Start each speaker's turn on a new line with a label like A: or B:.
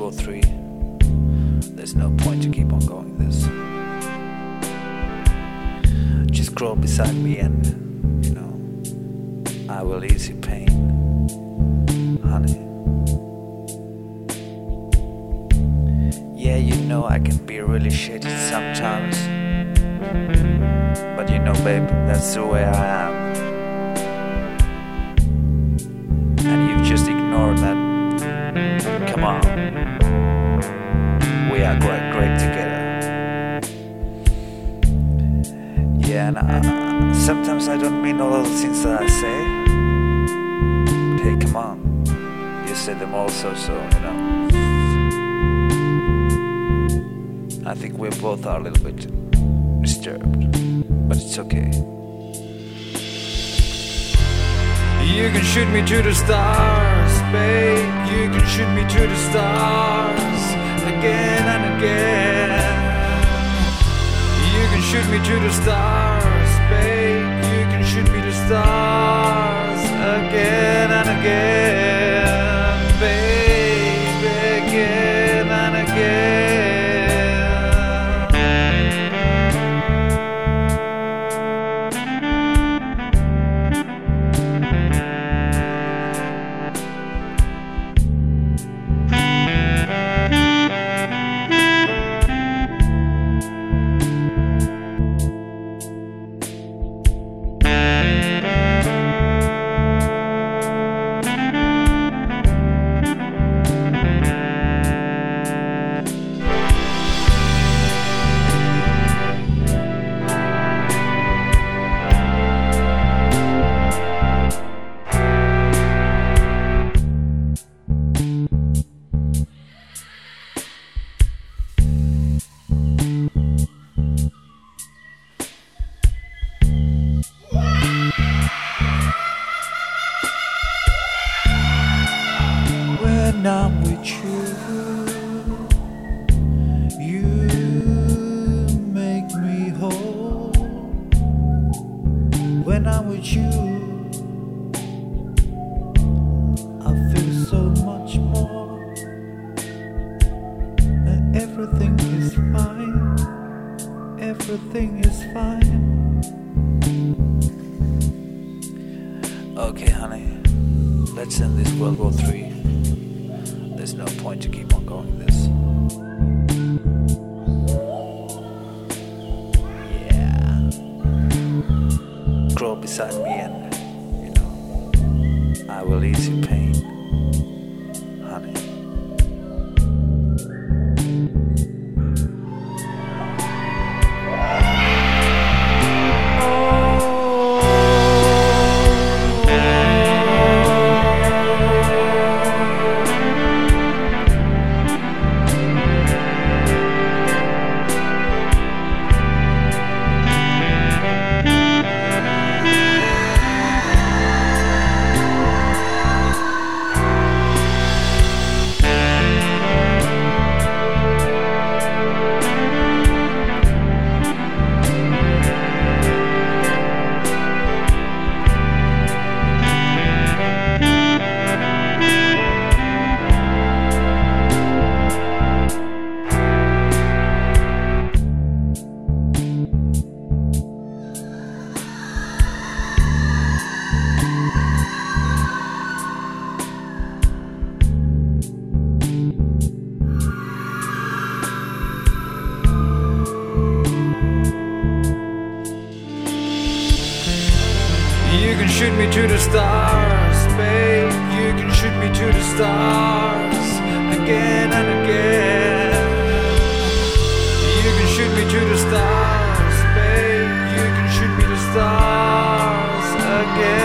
A: War III. There's no point to keep on going this. Just crawl beside me and, I will ease your pain, honey. Yeah, I can be really shitty sometimes. But babe, that's the way I am. And you just ignore that. Come on. We are quite great together. Yeah, and sometimes I don't mean all of the things that I say. But hey, come on. You say them also, so, I think we both are a little bit disturbed, but it's okay. You can shoot me to the stars, babe. You can shoot me to the stars again and again. You can shoot me to the stars, babe. You can shoot me to the stars again and again, babe, again and again. When I'm with you, you make me whole. When I'm with you, I feel so much more. And everything is fine. Everything is fine. Okay, honey, let's end this World War III. There's no point to keep on going this. Yeah. Crawl beside me and, I will ease your pain, honey. You can shoot me to the stars, babe. You can shoot me to the stars again and again. You can shoot me to the stars, babe. You can shoot me to the stars again.